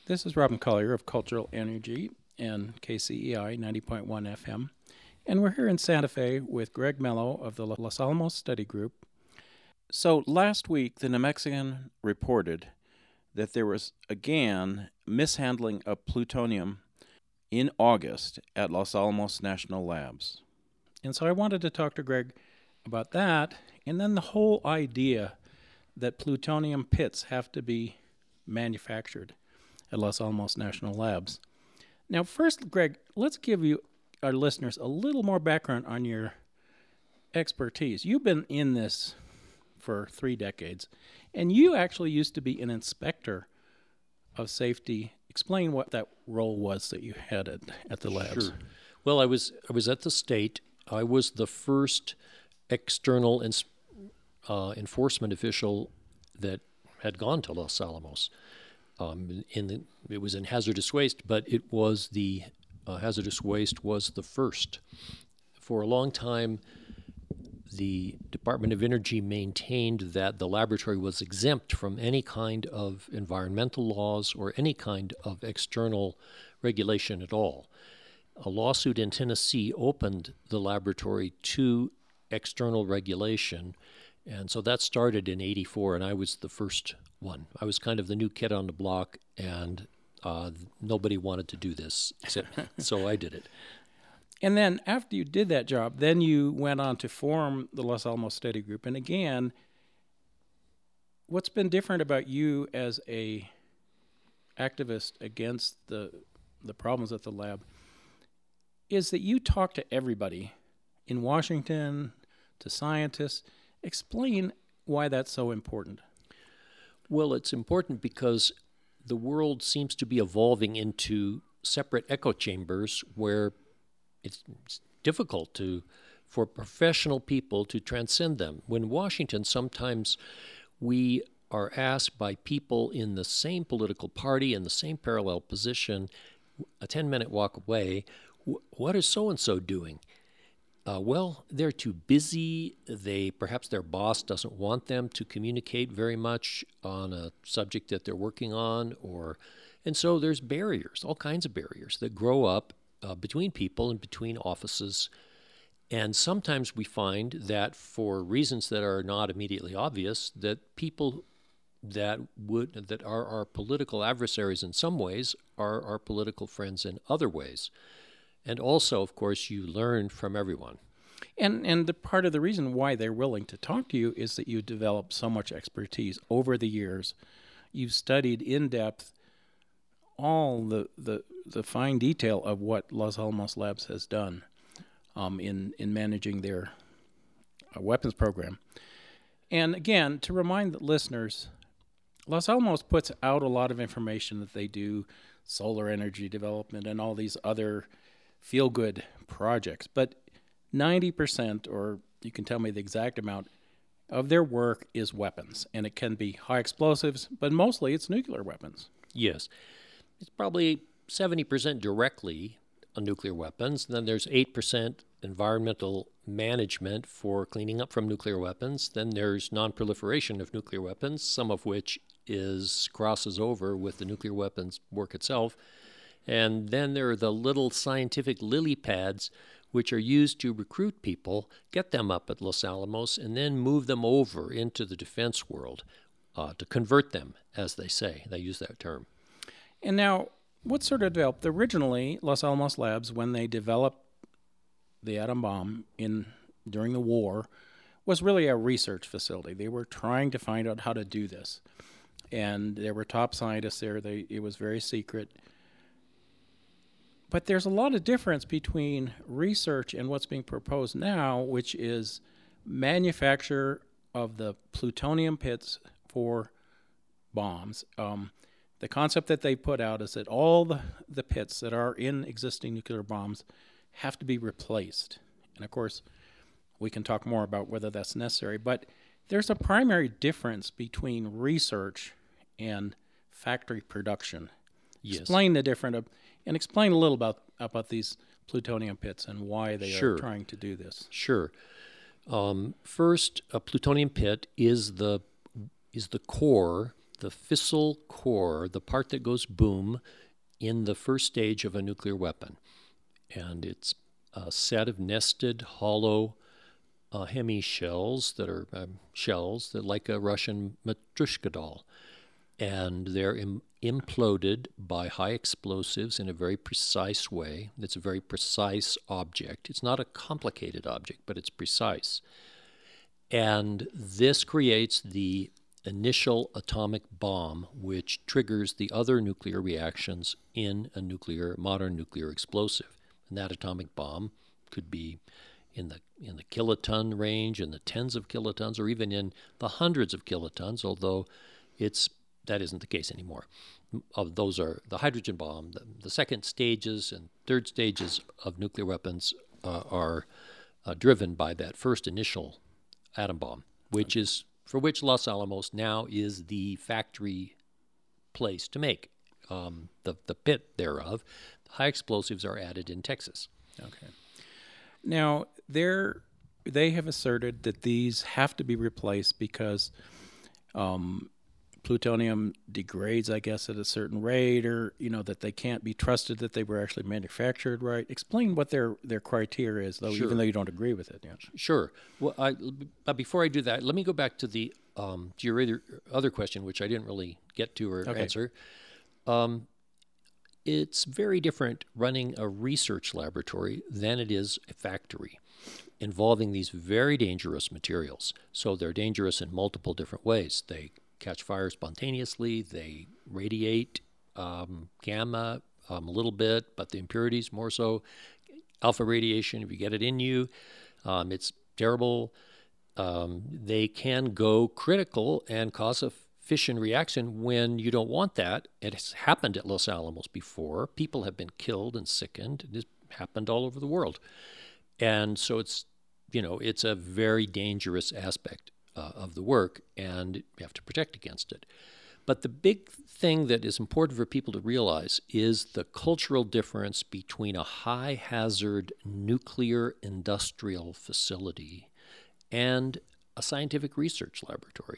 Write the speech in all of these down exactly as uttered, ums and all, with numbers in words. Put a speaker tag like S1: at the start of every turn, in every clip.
S1: This is Robin Collier of Cultural Energy and K C E I ninety point one F M. And we're here in Santa Fe with Greg Mello of the Los Alamos Study Group. So last week, the New Mexican reported that there was, again, mishandling of plutonium in August at Los Alamos National Labs. And so I wanted to talk to Greg about that, and then the whole idea that plutonium pits have to be manufactured at Los Alamos National Labs. Now, first, Greg, let's give you, our listeners, a little more background on your expertise. You've been in this for three decades, and you actually used to be an inspector of safety. Explain what that role was that you had at, at the labs.
S2: Sure. Well, I was I was at the state. I was the first external ins- uh, enforcement official that had gone to Los Alamos. Um, in the, it was in hazardous waste, but it was the uh, hazardous waste was the first. For a long time, the Department of Energy maintained that the laboratory was exempt from any kind of environmental laws or any kind of external regulation at all. A lawsuit in Tennessee opened the laboratory to external regulation, and so that started in eighty-four, and I was the first one. I was kind of the new kid on the block, and uh, nobody wanted to do this, so, so I did it.
S1: And then after you did that job, then you went on to form the Los Alamos Study Group. And again, what's been different about you as a activist against the the problems at the lab is that you talk to everybody in Washington, to scientists. Explain why that's so important.
S2: Well, it's important because the world seems to be evolving into separate echo chambers where it's difficult to for professional people to transcend them. When Washington, sometimes we are asked by people in the same political party, in the same parallel position, a ten-minute walk away, what is so-and-so doing? Uh, well, they're too busy. They perhaps their boss doesn't want them to communicate very much on a subject that they're working on, or and so there's barriers, all kinds of barriers that grow up uh, between people and between offices. And sometimes we find that for reasons that are not immediately obvious, that people that would that are our political adversaries in some ways are our political friends in other ways. And also, of course, you learn from everyone.
S1: And and the part of the reason why they're willing to talk to you is that you developed so much expertise over the years. You've studied in depth all the, the, the fine detail of what Los Alamos Labs has done um, in, in managing their uh, weapons program. And again, to remind the listeners, Los Alamos puts out a lot of information that they do, solar energy development and all these other feel-good projects, but ninety percent, or you can tell me the exact amount, of their work is weapons, and it can be high explosives, but mostly it's nuclear weapons.
S2: Yes. It's probably seventy percent directly on nuclear weapons, and then there's eight percent environmental management for cleaning up from nuclear weapons, then there's non-proliferation of nuclear weapons, some of which is crosses over with the nuclear weapons work itself. And then there are the little scientific lily pads, which are used to recruit people, get them up at Los Alamos, and then move them over into the defense world uh, to convert them, as they say. They use that term.
S1: And now, what sort of developed? Originally, Los Alamos Labs, when they developed the atom bomb in during the war, was really a research facility. They were trying to find out how to do this. And there were top scientists there. They, it was very secret. But there's a lot of difference between research and what's being proposed now, which is manufacture of the plutonium pits for bombs. Um, the concept that they put out is that all the, the pits that are in existing nuclear bombs have to be replaced. And of course, we can talk more about whether that's necessary. But there's a primary difference between research and factory production.
S2: Yes.
S1: Explain the difference. Of, And explain a little about about these plutonium pits and why they
S2: sure.
S1: are trying to do this.
S2: Sure. Um, first, a plutonium pit is the is the core the fissile core, the part that goes boom in the first stage of a nuclear weapon. And it's a set of nested, hollow uh, hemi shells that are um, shells that like a Russian Matryoshka doll. And they're im- imploded by high explosives in a very precise way. It's a very precise object. It's not a complicated object, but it's precise. And this creates the initial atomic bomb, which triggers the other nuclear reactions in a nuclear, modern nuclear explosive. And that atomic bomb could be in the in the kiloton range, in the tens of kilotons, or even in the hundreds of kilotons, although it's that isn't the case anymore. Of those are the hydrogen bomb. The, the second stages and third stages of nuclear weapons uh, are uh, driven by that first initial atom bomb, which is for which Los Alamos now is the factory place to make um, the the pit thereof. High explosives are added in Texas.
S1: Okay. Now they're they have asserted that these have to be replaced because um, plutonium degrades, I guess, at a certain rate, or you know that they can't be trusted that they were actually manufactured right. Explain what their their criteria is, though,
S2: Sure.
S1: even though you don't agree with it. Yeah.
S2: Sure. Well, I, but before I do that, let me go back to the um, to your other, other question, which I didn't really get to or
S1: Okay.
S2: answer. Um, it's very different running a research laboratory than it is a factory, involving these very dangerous materials. So they're dangerous in multiple different ways. They catch fire spontaneously. They radiate um, gamma um, a little bit, but the impurities more so. Alpha radiation, if you get it in you, um, it's terrible. Um, they can go critical and cause a fission reaction when you don't want that. It has happened at Los Alamos before. People have been killed and sickened. It has happened all over the world. And so it's, you know, it's a very dangerous aspect uh, of the work, and you have to protect against it. But the big thing that is important for people to realize is the cultural difference between a high-hazard nuclear industrial facility and a scientific research laboratory,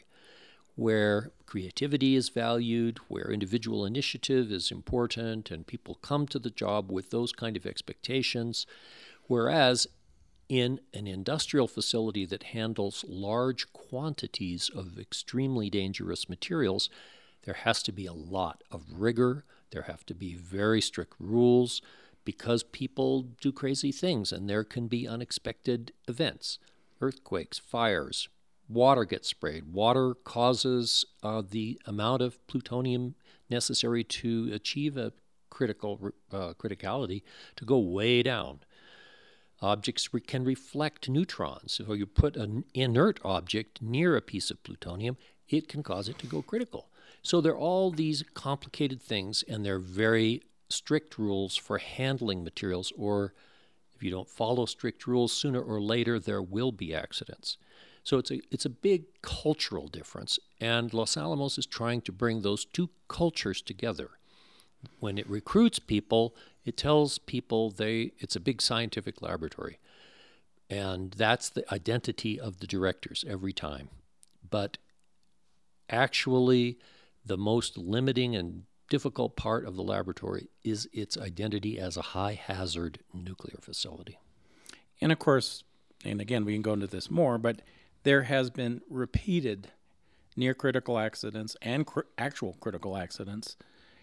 S2: where creativity is valued, where individual initiative is important, and people come to the job with those kind of expectations, whereas in an industrial facility that handles large quantities of extremely dangerous materials, there has to be a lot of rigor. There have to be very strict rules because people do crazy things and there can be unexpected events, earthquakes, fires, water gets sprayed. Water causes uh, the amount of plutonium necessary to achieve a critical uh, criticality to go way down. Objects re- can reflect neutrons. So you put an inert object near a piece of plutonium, it can cause it to go critical. So there are all these complicated things, and there are very strict rules for handling materials, or if you don't follow strict rules, sooner or later there will be accidents. So it's a it's a big cultural difference, and Los Alamos is trying to bring those two cultures together. When it recruits people, it tells people they it's a big scientific laboratory, and that's the identity of the directors every time. But actually, the most limiting and difficult part of the laboratory is its identity as a high-hazard nuclear facility.
S1: And of course, and again, we can go into this more, but there has been repeated near-critical accidents and cr- actual critical accidents.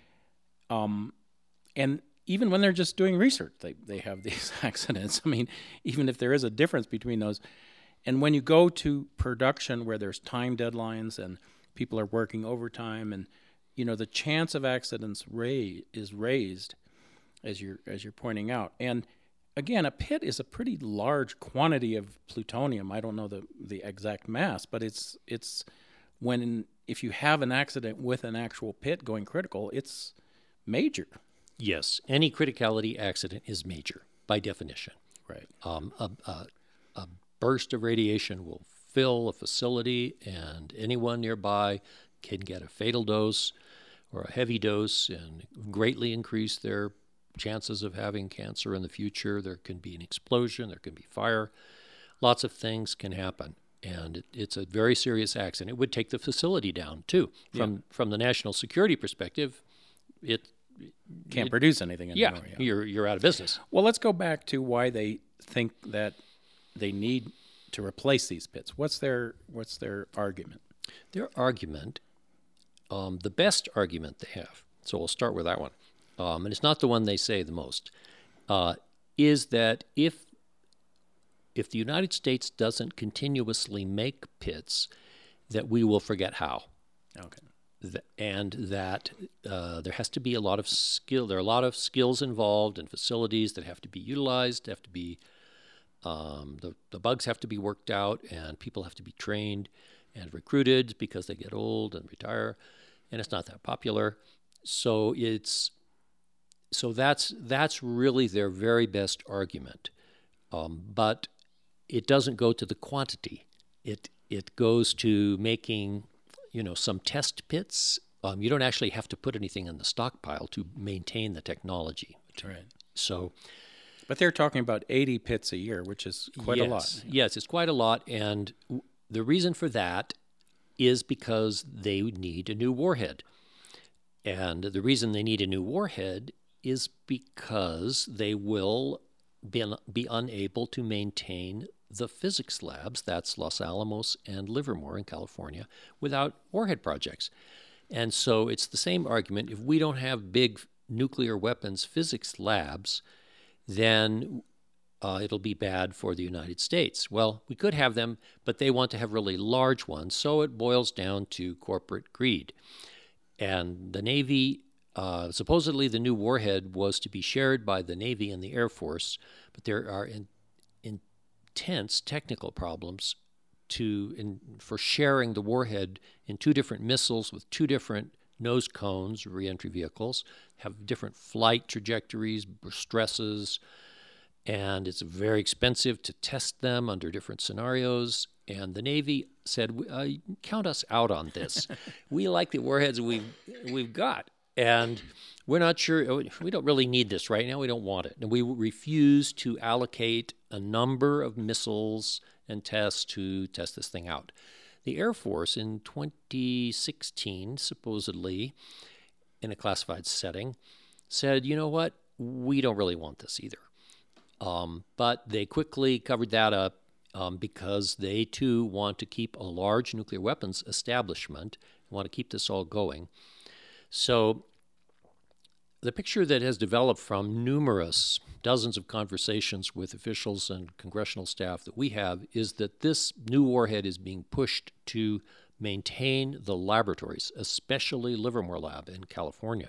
S1: Um, and even when they're just doing research, they, they have these accidents. I mean, even if there is a difference between those. And when you go to production where there's time deadlines and people are working overtime, and you know the chance of accidents ra- is raised, as you're as you're pointing out. And again, a pit is a pretty large quantity of plutonium. I don't know the the exact mass, but it's it's when if you have an accident with an actual pit going critical, it's major.
S2: Yes, any criticality accident is major by definition.
S1: Right.
S2: Um, a, a, a burst of radiation will fill a facility, and anyone nearby can get a fatal dose or a heavy dose and greatly increase their chances of having cancer in the future. There can be an explosion, there can be fire. Lots of things can happen. And it, it's a very serious accident. It would take the facility down, too. From
S1: Yeah.
S2: from the national security perspective, it
S1: Can't
S2: it,
S1: produce anything
S2: yeah,
S1: anymore. Yeah,
S2: you're you're out of business.
S1: Well, let's go back to why they think that they need to replace these pits. What's their what's their argument?
S2: Their argument, um, the best argument they have, so we'll start with that one, um, and it's not the one they say the most, uh, is that if if the United States doesn't continuously make pits, that we will forget how.
S1: Okay.
S2: Th- and that uh, there has to be a lot of skill. There are a lot of skills involved and facilities that have to be utilized, have to be, um, the, the bugs have to be worked out, and people have to be trained and recruited because they get old and retire, and it's not that popular. So it's so that's that's really their very best argument. Um, but it doesn't go to the quantity. It it goes to making, you know, some test pits. Um, you don't actually have to put anything in the stockpile to maintain the technology.
S1: Right.
S2: So,
S1: But they're talking about eighty pits a year, which is quite
S2: yes,
S1: a lot.
S2: Yes, it's quite a lot. And w- the reason for that is because they need a new warhead. And the reason they need a new warhead is because they will be, un- be unable to maintain the physics labs, that's Los Alamos and Livermore in California, without warhead projects. And so it's the same argument. If we don't have big nuclear weapons physics labs, then uh, it'll be bad for the United States. Well, we could have them, but they want to have really large ones, so it boils down to corporate greed. And the Navy, uh, supposedly the new warhead was to be shared by the Navy and the Air Force, but there are in, intense technical problems to in, for sharing the warhead in two different missiles with two different nose cones, reentry vehicles, have different flight trajectories, stresses, and it's very expensive to test them under different scenarios. And the Navy said, uh, count us out on this. We like the warheads we've, we've got, and we're not sure, we don't really need this right now, we don't want it. And we refuse to allocate a number of missiles and tests to test this thing out. The Air Force in twenty sixteen, supposedly, in a classified setting, said, you know what, we don't really want this either. Um, but they quickly covered that up um, because they, too, want to keep a large nuclear weapons establishment, want to keep this all going. So the picture that has developed from numerous, dozens of conversations with officials and congressional staff that we have is that this new warhead is being pushed to maintain the laboratories, especially Livermore Lab in California.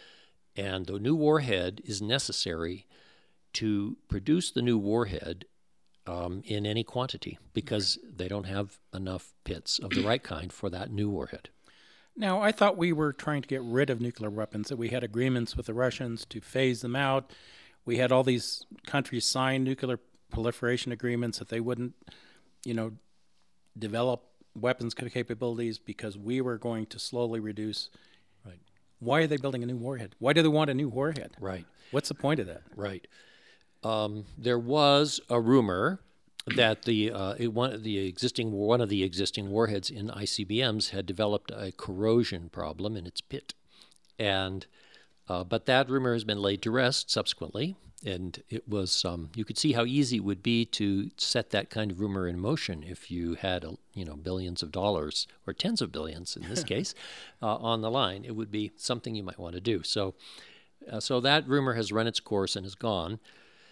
S2: And the new warhead is necessary to produce the new warhead um, in any quantity because right. they don't have enough pits of the right kind for that new warhead.
S1: Now, I thought we were trying to get rid of nuclear weapons, that we had agreements with the Russians to phase them out. We had all these countries sign nuclear proliferation agreements that they wouldn't, you know, develop weapons capabilities because we were going to slowly reduce.
S2: Right.
S1: Why are they building a new warhead? Why do they want a new warhead?
S2: Right.
S1: What's the point of that?
S2: Right. Um, there was a rumor that the uh, it, one of the existing one of the existing warheads in I C B Ms had developed a corrosion problem in its pit, and uh, but that rumor has been laid to rest subsequently, and it was um, you could see how easy it would be to set that kind of rumor in motion if you had a, you know billions of dollars or tens of billions in this case uh, on the line. It would be something you might want to do. So, uh, so that rumor has run its course and is gone.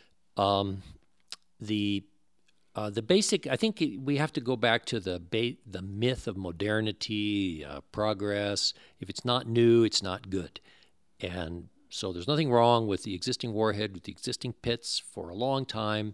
S2: Um, the Uh, the basic, I think we have to go back to the ba- the myth of modernity, uh, progress. If it's not new, it's not good. And so there's nothing wrong with the existing warhead, with the existing pits for a long time.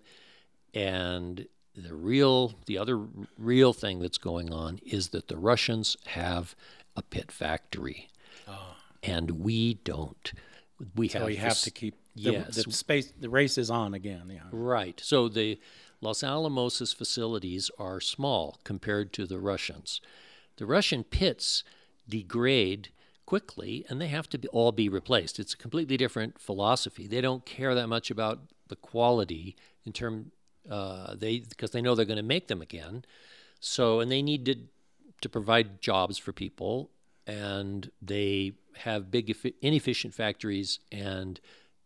S2: And the real, the other real thing that's going on is that the Russians have a pit factory, oh. and we don't. We
S1: so
S2: have
S1: we have
S2: this,
S1: to keep the,
S2: yes.
S1: the space. The race is on again. Yeah.
S2: Right. So the Los Alamos' facilities are small compared to the Russians. The Russian pits degrade quickly, and they have to be, all be replaced. It's a completely different philosophy. They don't care that much about the quality in term uh, they because they know they're going to make them again. So, and they need to, to provide jobs for people, and they have big, inefficient factories and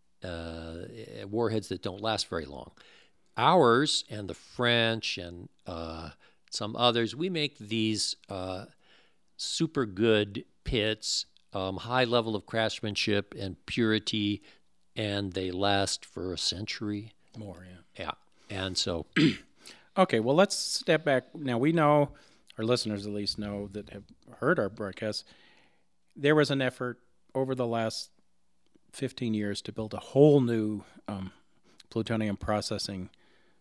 S2: uh, warheads that don't last very long. Ours and the French and uh, some others, we make these uh, super good pits, um, high level of craftsmanship and purity, and they last for a century.
S1: More, yeah.
S2: Yeah. And so...
S1: Okay, well, let's step back. Now, we know, our listeners at least know that have heard our broadcast, there was an effort over the last fifteen years to build a whole new um, plutonium processing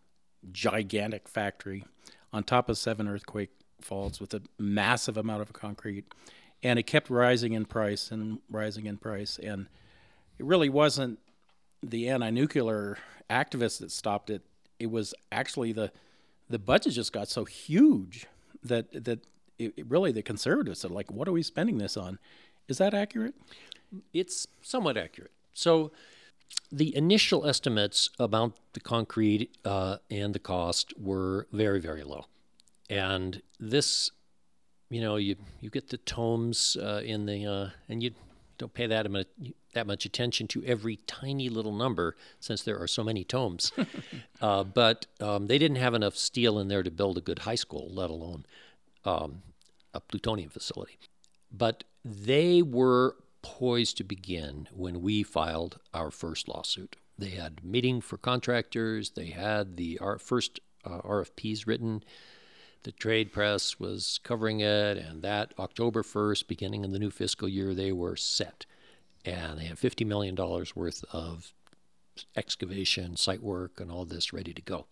S1: gigantic factory on top of seven earthquake faults with a massive amount of concrete. And it kept rising in price and rising in price. And it really wasn't the anti-nuclear activists that stopped it. It was actually the the budget just got so huge that that it, it really the conservatives said, like, what are we spending this on? Is that accurate?
S2: It's somewhat accurate. So the initial estimates about the concrete uh, and the cost were very, very low. And this, you know, you, you get the tomes uh, in the, uh, and you don't pay that much, that much attention to every tiny little number since there are so many tomes. uh, but um, they didn't have enough steel in there to build a good high school, let alone um, a plutonium facility. But they were poised to begin when we filed our first lawsuit. They had a meeting for contractors. They had the our first uh, R F Ps written. The trade press was covering it, and that October first, beginning in the new fiscal year, they were set. And they had fifty million dollars worth of excavation, site work, and all this ready to go.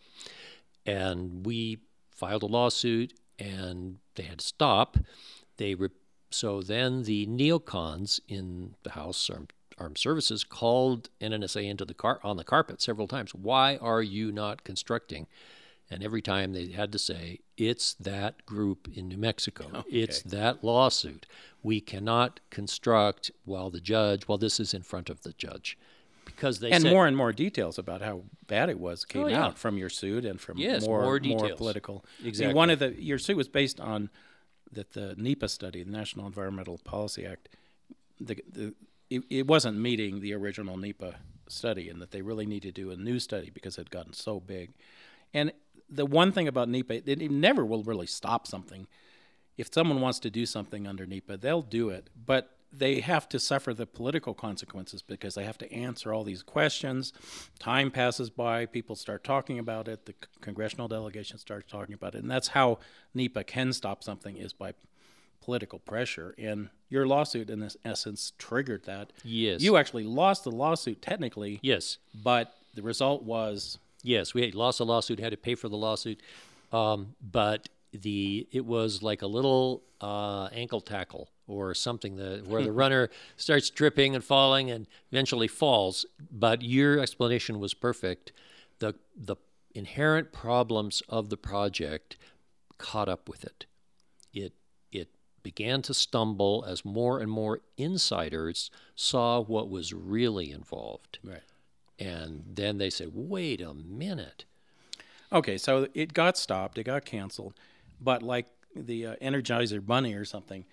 S2: And we filed a lawsuit, and they had to stop. They re- So then the neocons in the House Armed, Armed Services called N N S A into the car- on the carpet several times. Why are you not constructing? And every time they had to say, it's that group in New Mexico. Okay. It's that lawsuit. We cannot construct while the judge, while this is in front of the judge. Because they
S1: and
S2: said,
S1: more and more details about how bad it was came
S2: oh, yeah.
S1: out from your suit and from
S2: yes,
S1: more,
S2: more,
S1: more political.
S2: Exactly.
S1: I mean, one of the, your suit was based on that the NEPA study, the National Environmental Policy Act, the, the it, it wasn't meeting the original NEPA study, and that they really need to do a new study because it had gotten so big. And the one thing about NEPA, it, it never will really stop something. If someone wants to do something under NEPA, they'll do it, but they have to suffer the political consequences because they have to answer all these questions. Time passes by, people start talking about it, the c- congressional delegation starts talking about it, and that's how NEPA can stop something, is by political pressure. And your lawsuit, in this essence, triggered that.
S2: Yes.
S1: You actually lost the lawsuit technically.
S2: Yes.
S1: But the result was...
S2: Yes, we had lost a lawsuit, had to pay for the lawsuit, um, but the it was like a little uh, ankle tackle or something that where the runner starts tripping and falling and eventually falls. But your explanation was perfect. The the inherent problems of the project caught up with it. It it began to stumble as more and more insiders saw what was really involved.
S1: Right.
S2: And then they said, wait a minute.
S1: Okay, so it got stopped, it got canceled, but like the uh, Energizer Bunny or something,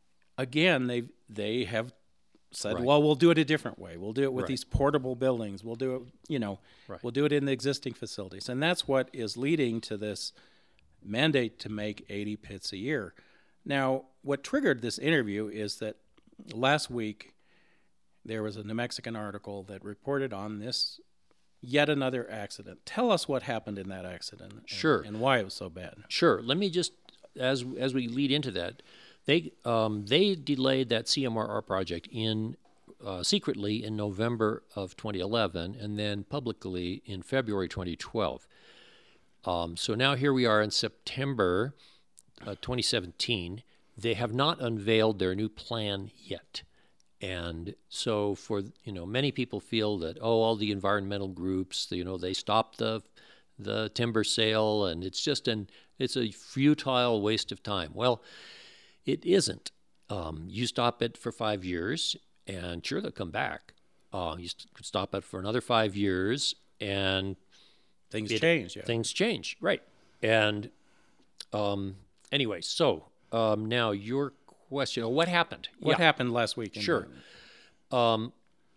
S1: again, they they have said,
S2: Right.
S1: well, we'll do it a different way. We'll do it with
S2: Right.
S1: these portable buildings. We'll do it, you know,
S2: Right.
S1: we'll do it in the existing facilities. And that's what is leading to this mandate to make eighty pits a year. Now, what triggered this interview is that last week, there was a New Mexican article that reported on this yet another accident. Tell us what happened in that accident. And,
S2: Sure.
S1: and why it was so bad.
S2: Sure. Let me just, as as we lead into that, they um, they delayed that C M R R project in uh, secretly in November of twenty eleven, and then publicly in February twenty twelve. Um, so now here we are in September uh, twenty seventeen. They have not unveiled their new plan yet. And so for, you know, many people feel that, oh, all the environmental groups, you know, they stopped the the timber sale and it's just an, it's a futile waste of time. Well, it isn't. Um, you stop it for five years and sure, they'll come back. Uh, you st- stop it for another five years and
S1: Things
S2: it,
S1: change, yeah.
S2: Things change, right. And Um, anyway, so um, now your question, what happened?
S1: What
S2: Yeah.
S1: happened last week? in
S2: Sure.
S1: the-
S2: Um,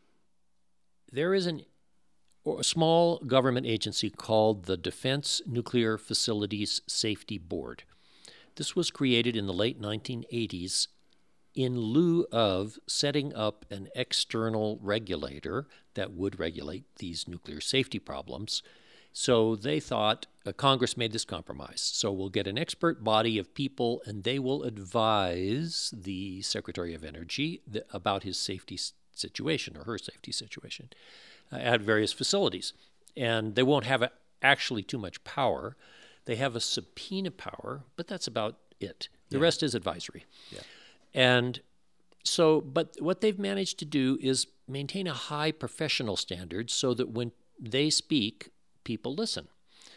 S2: there is an, a small government agency called the Defense Nuclear Facilities Safety Board. This was created in the late nineteen eighties in lieu of setting up an external regulator that would regulate these nuclear safety problems. So they thought, uh, Congress made this compromise. So we'll get an expert body of people, and they will advise the Secretary of Energy th- about his safety s- situation or her safety situation uh, at various facilities. And they won't have a, actually too much power. They have a subpoena power, but that's about it. The
S1: Yeah.
S2: rest is advisory.
S1: Yeah.
S2: And so, but what they've managed to do is maintain a high professional standard so that when they speak, people listen.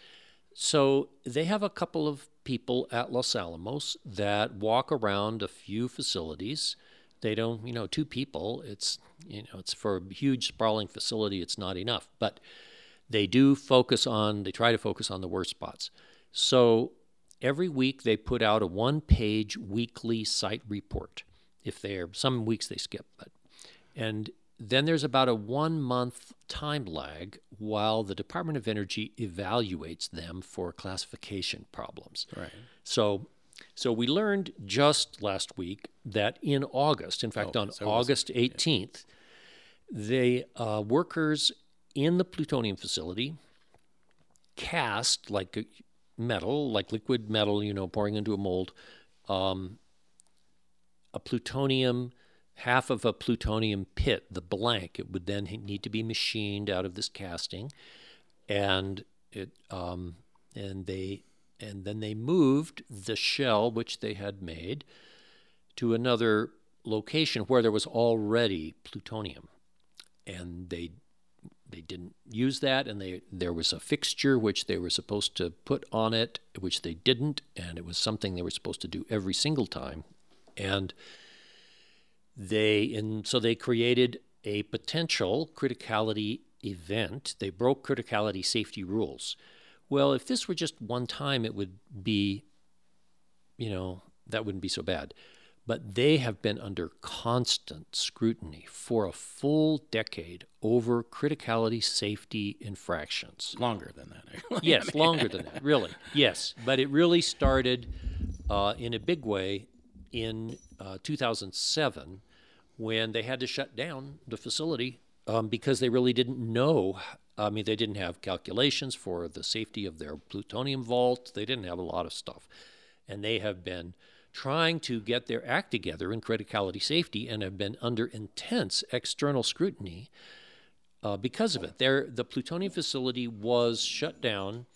S2: So they have a couple of people at Los Alamos that walk around a few facilities. They don't, you know, two people, it's, you know, it's for a huge sprawling facility, it's not enough. But they do focus on, they try to focus on the worst spots. So every week they put out a one-page weekly site report. If they're, some weeks they skip, but, and then there's about a one-month time lag while the Department of Energy evaluates them for classification problems.
S1: Right.
S2: So, so we learned just last week that in August, in fact,
S1: Oh,
S2: on
S1: so it was-
S2: August eighteenth, the uh, workers in the plutonium facility cast like metal, like liquid metal, you know, pouring into a mold, um, a plutonium, half of a plutonium pit, the blank. It would then need to be machined out of this casting, and it, um, and they, and then they moved the shell which they had made to another location where there was already plutonium, and they they didn't use that, and they there was a fixture which they were supposed to put on it, which they didn't, and it was something they were supposed to do every single time, and they and so they created a potential criticality event. They broke criticality safety rules. Well, if this were just one time, it would be, you know, that wouldn't be so bad. But they have been under constant scrutiny for a full decade over criticality safety infractions.
S1: Longer than that, actually.
S2: Yes, longer than that, really. Yes, but it really started uh, in a big way in uh, two thousand seven when they had to shut down the facility um, because they really didn't know. I mean, they didn't have calculations for the safety of their plutonium vault. They didn't have a lot of stuff. And they have been trying to get their act together in criticality safety and have been under intense external scrutiny uh, because of it. Their, the plutonium facility was shut down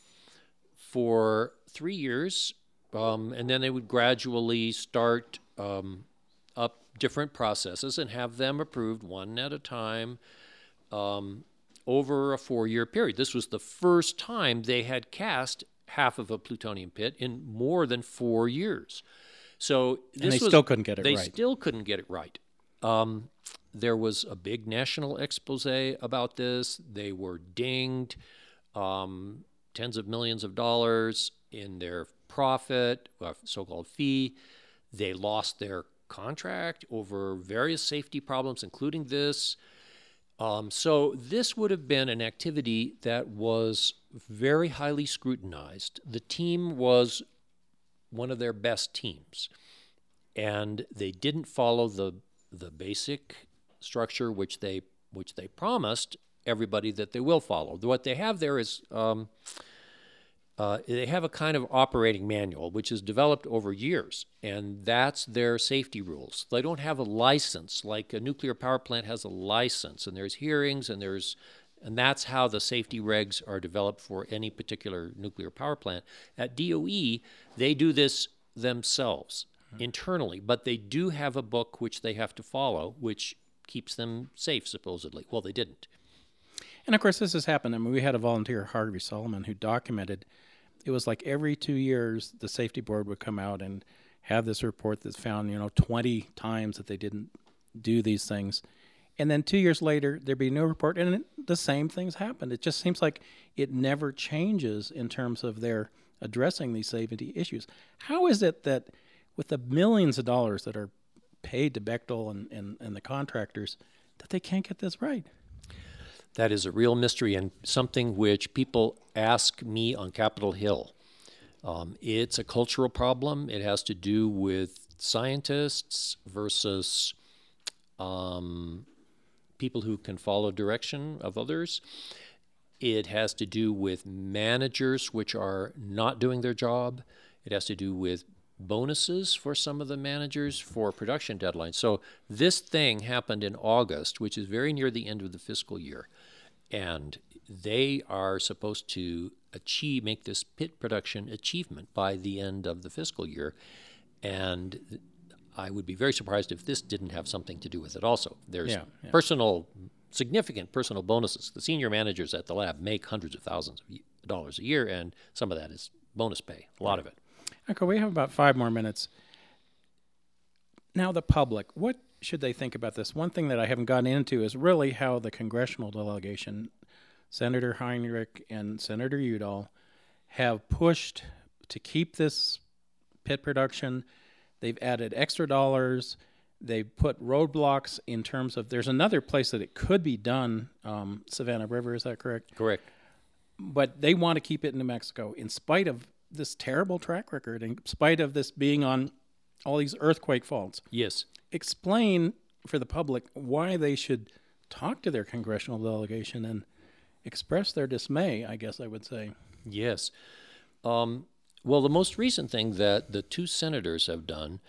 S2: for three years, um, and then they would gradually start um, up different processes and have them approved one at a time um, over a four-year period. This was the first time they had cast half of a plutonium pit in more than four years. So this
S1: And they
S2: was,
S1: still couldn't get it
S2: they
S1: right.
S2: still couldn't get it right. Um, there was a big national expose about this. They were dinged um, tens of millions of dollars in their profit, uh, so-called fee. They lost their contract over various safety problems, including this. Um, so this would have been an activity that was very highly scrutinized. The team was one of their best teams, and they didn't follow the the basic structure which they which they promised everybody that they will follow. What they have there is um, uh, they have a kind of operating manual which is developed over years, and that's their safety rules. They don't have a license like a nuclear power plant has a license, and there's hearings, and there's and that's how the safety regs are developed for any particular nuclear power plant. At D O E, they do this themselves mm-hmm. internally, but they do have a book which they have to follow, which keeps them safe, supposedly. Well, they didn't.
S1: And, of course, this has happened. I mean, we had a volunteer, Harvey Solomon, who documented it was like every two years the safety board would come out and have this report that found, you know, twenty times that they didn't do these things. And then two years later, there'd be no report, and it, the same things happened. It just seems like it never changes in terms of their addressing these safety issues. How is it that with the millions of dollars that are paid to Bechtel and, and, and the contractors, that they can't get this right?
S2: That is a real mystery and something which people ask me on Capitol Hill. Um, it's a cultural problem. It has to do with scientists versus um, people who can follow direction of others. It has to do with managers which are not doing their job. It has to do with bonuses for some of the managers for production deadlines. So this thing happened in August, which is very near the end of the fiscal year. And they are supposed to achieve, make this pit production achievement by the end of the fiscal year. And I would be very surprised if this didn't have something to do with it also. There's
S1: Yeah, yeah.
S2: personal, significant personal bonuses. The senior managers at the lab make hundreds of thousands of dollars a year, and some of that is bonus pay, a lot of it.
S1: Okay, we have about five more minutes. Now, the public, what should they think about this? One thing that I haven't gotten into is really how the congressional delegation, Senator Heinrich and Senator Udall, have pushed to keep this pit production. They've added extra dollars. They've put roadblocks in terms of, there's another place that it could be done, um, Savannah River, is that correct?
S2: Correct.
S1: But they want to keep it in New Mexico in spite of this terrible track record, in spite of this being on all these earthquake faults.
S2: Yes.
S1: Explain for the public why they should talk to their congressional delegation and express their dismay, I guess I would say.
S2: Yes. Um, well, the most recent thing that the two senators have done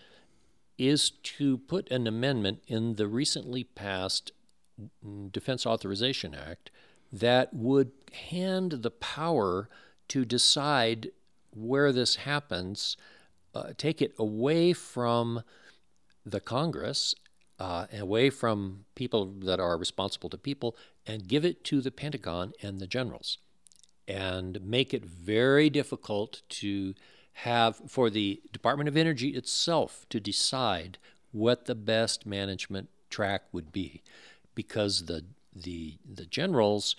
S2: is to put an amendment in the recently passed Defense Authorization Act that would hand the power to decide where this happens, uh, take it away from the Congress, uh, away from people that are responsible to people, and give it to the Pentagon and the generals, and make it very difficult to have, for the Department of Energy itself to decide what the best management track would be, because the the the generals,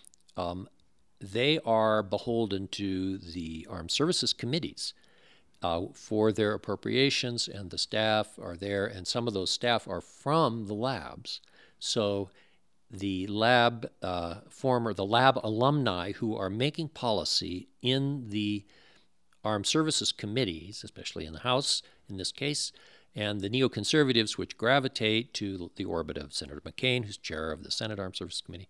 S2: um, they are beholden to the Armed Services Committees uh, for their appropriations, and the staff are there, and some of those staff are from the labs. So the lab uh, former, the lab alumni who are making policy in the Armed Services Committees, especially in the House in this case, and the neoconservatives, which gravitate to the orbit of Senator McCain, who's chair of the Senate Armed Services Committee,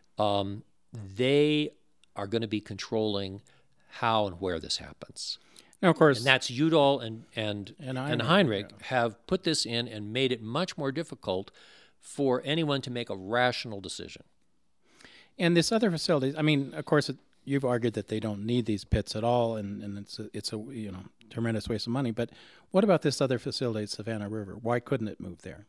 S2: um, they are going to be controlling how and where this happens.
S1: Now, of course,
S2: and that's Udall and and
S1: and,
S2: and
S1: Heinrich,
S2: Heinrich
S1: yeah.
S2: have put this in and made it much more difficult for anyone to make a rational decision.
S1: And this other facilities, I mean, of course, it, you've argued that they don't need these pits at all, and, and it's a, it's a you know tremendous waste of money. But what about this other facility at Savannah River? Why couldn't it move there?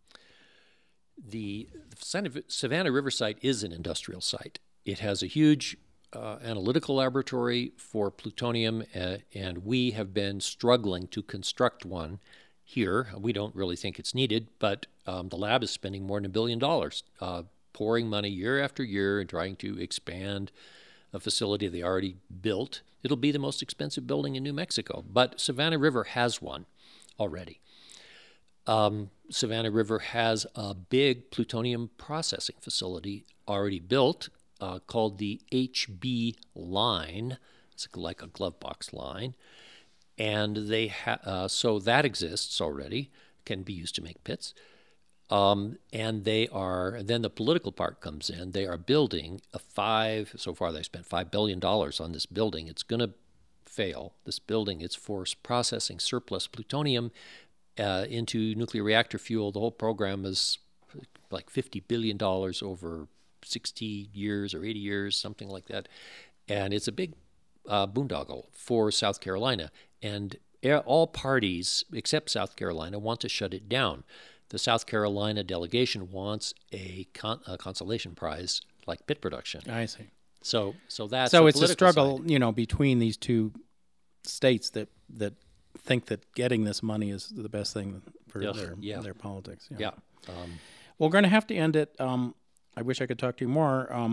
S2: The Savannah River site is an industrial site. It has a huge uh, analytical laboratory for plutonium, uh, and we have been struggling to construct one here. We don't really think it's needed, but um, the lab is spending more than a billion dollars, uh, pouring money year after year and trying to expand a facility they already built. It'll be the most expensive building in New Mexico, but Savannah River has one already. Um, Savannah River has a big plutonium processing facility already built uh, called the H B line. It's like a glove box line. And they ha- uh, so that exists already, can be used to make pits. Um, and they are, and then the political part comes in. They are building a five, so far they spent five billion dollars on this building. It's going to fail, this building. It's for processing surplus plutonium uh, into nuclear reactor fuel. The whole program is like fifty billion dollars over sixty years or eighty years, something like that. And it's a big uh, boondoggle for South Carolina. And all parties, except South Carolina, want to shut it down. The South Carolina delegation wants a, con- a consolation prize like pit production.
S1: I see.
S2: So, so that's
S1: so
S2: the
S1: it's a struggle,
S2: side.
S1: you know, between these two states that that think that getting this money is the best thing for
S2: Yeah,
S1: their
S2: yeah.
S1: their politics.
S2: Yeah. Um,
S1: Well, we're going to have to end it. Um, I wish I could talk to you more. Um,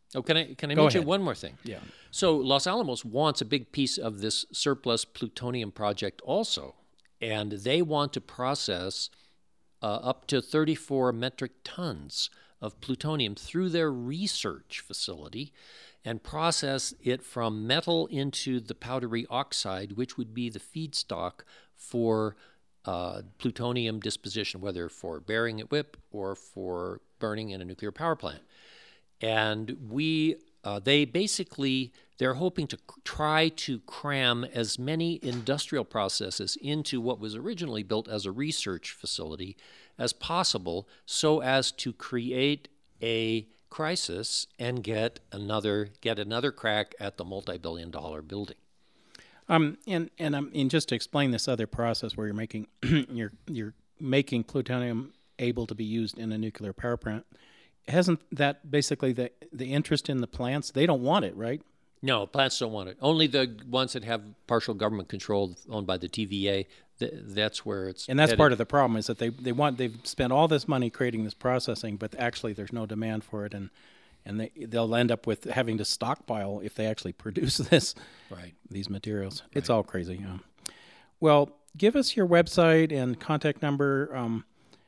S2: Oh, can I can I
S1: Go
S2: mention
S1: ahead.
S2: one more thing?
S1: Yeah.
S2: So Los Alamos wants a big piece of this surplus plutonium project also, and they want to process uh, up to thirty-four metric tons of plutonium through their research facility and process it from metal into the powdery oxide, which would be the feedstock for uh, plutonium disposition, whether for burying at W I P or for burning in a nuclear power plant. And we, uh, they basically, they're hoping to try to cram as many industrial processes into what was originally built as a research facility as possible, so as to create a crisis and get another get another crack at the multi-billion dollar building.
S1: Um, and and um, and just to explain this other process where you're making you're you're making plutonium able to be used in a nuclear power plant, hasn't that basically the the interest in the plants? They don't want it, right?
S2: No, plants don't want it. Only the ones that have partial government control, owned by the T V A. Th- that's where it's.
S1: And that's
S2: headed.
S1: part of the problem is that they, they want they've spent all this money creating this processing, but actually there's no demand for it, and and they they'll end up with having to stockpile if they actually produce this
S2: right
S1: these materials.
S2: Right.
S1: It's all crazy. Yeah. Well, give us your website and contact number. Um,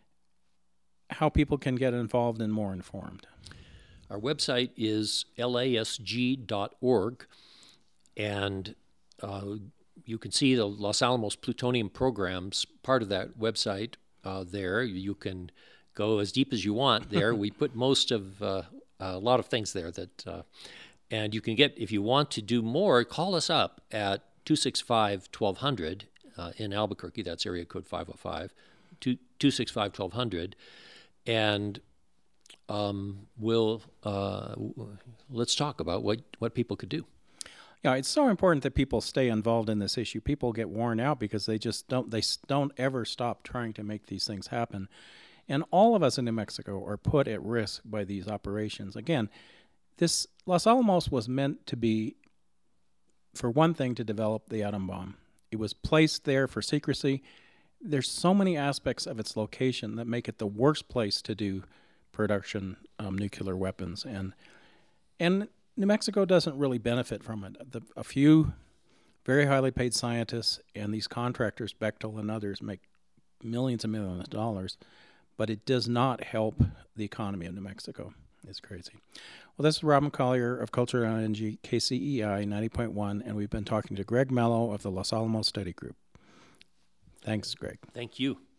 S1: how people can get involved and more informed.
S2: Our website is L A S G dot org, and uh, you can see the Los Alamos Plutonium Programs part of that website uh, there. You can go as deep as you want there. We put most of uh, a lot of things there that, uh, and you can get, if you want to do more, call us up at two six five, twelve hundred uh, in Albuquerque. That's area code five oh five, two six five, twelve hundred, and Um, we'll uh, let's talk about what, what people could do.
S1: Yeah, it's so important that people stay involved in this issue. People get worn out because they just don't they don't ever stop trying to make these things happen. And all of us in New Mexico are put at risk by these operations. Again, this Los Alamos was meant to be, for one thing, to develop the atom bomb. It was placed there for secrecy. There's so many aspects of its location that make it the worst place to do production um, nuclear weapons, and and New Mexico doesn't really benefit from it. The, a few very highly paid scientists and these contractors, Bechtel and others, make millions and millions of dollars, but it does not help the economy of New Mexico. It's crazy. Well, this is Robin Collier of Culture and Energy, K C E I ninety point one, and we've been talking to Greg Mello of the Los Alamos Study Group. Thanks, Greg.
S2: Thank you.